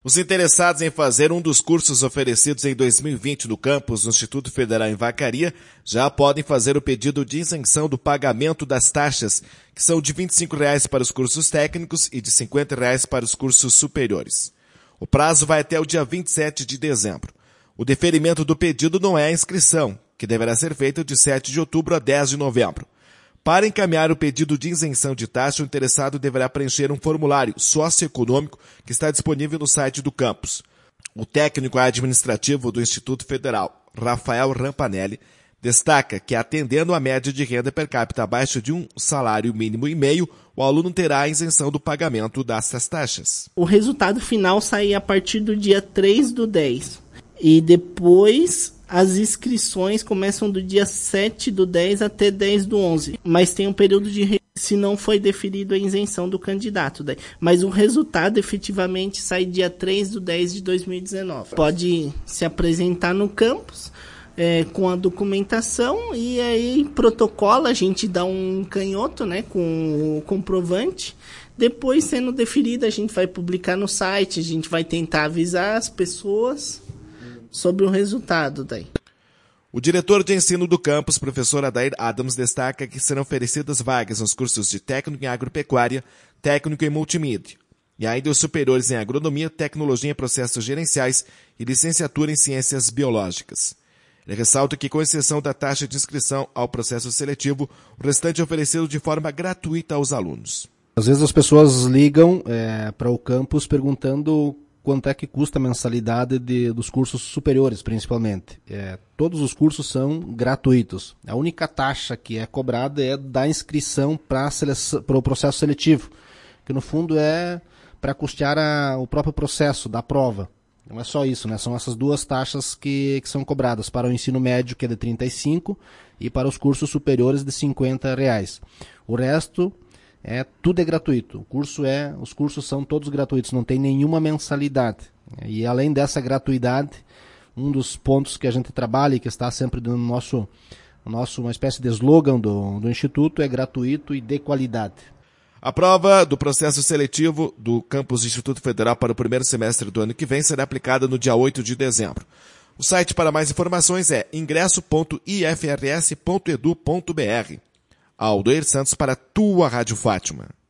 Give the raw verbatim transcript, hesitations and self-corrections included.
Os interessados em fazer um dos cursos oferecidos em dois mil e vinte no campus do Instituto Federal em Vacaria já podem fazer o pedido de isenção do pagamento das taxas, que são de vinte e cinco reais para os cursos técnicos e de cinquenta reais para os cursos superiores. O prazo vai até o dia vinte e sete de dezembro. O deferimento do pedido não é a inscrição, que deverá ser feita de sete de outubro a dez de novembro. Para encaminhar o pedido de isenção de taxa, o interessado deverá preencher um formulário socioeconômico que está disponível no site do campus. O técnico administrativo do Instituto Federal, Rafael Rampanelli, destaca que, atendendo à média de renda per capita abaixo de um salário mínimo e meio, o aluno terá a isenção do pagamento dessas taxas. O resultado final sai a partir do dia três do dez. E depois as inscrições começam do dia sete do dez até dez do onze. Mas tem um período de... se não foi definido a isenção do candidato. Daí. Mas o resultado efetivamente sai dia três do dez de dois mil e dezenove. Pode se apresentar no campus é, com a documentação e aí protocola, a gente dá um canhoto, né, com o comprovante. Depois, sendo deferido, a gente vai publicar no site, a gente vai tentar avisar as pessoas sobre o resultado daí. O diretor de ensino do campus, professor Adair Adams, destaca que serão oferecidas vagas nos cursos de técnico em agropecuária, técnico em multimídia, e ainda os superiores em agronomia, tecnologia em processos gerenciais e licenciatura em ciências biológicas. Ele ressalta que, com exceção da taxa de inscrição ao processo seletivo, o restante é oferecido de forma gratuita aos alunos. Às vezes as pessoas ligam é, para o campus perguntando quanto é que custa a mensalidade de, dos cursos superiores, principalmente. É, todos os cursos são gratuitos. A única taxa que é cobrada é da inscrição para o processo seletivo, que no fundo é para custear a, o próprio processo da prova. Não é só isso, né? São essas duas taxas que, que são cobradas para o ensino médio, que é de trinta e cinco, e para os cursos superiores de cinquenta reais. O resto... É, tudo é gratuito. O curso é, os cursos são todos gratuitos, não tem nenhuma mensalidade. E além dessa gratuidade, um dos pontos que a gente trabalha e que está sempre no nosso, nosso uma espécie de slogan do, do Instituto é gratuito e de qualidade. A prova do processo seletivo do campus do Instituto Federal para o primeiro semestre do ano que vem será aplicada no dia oito de dezembro. O site para mais informações é ingresso ponto i f r s ponto edu ponto b r. Aldoir Santos para a tua Rádio Fátima.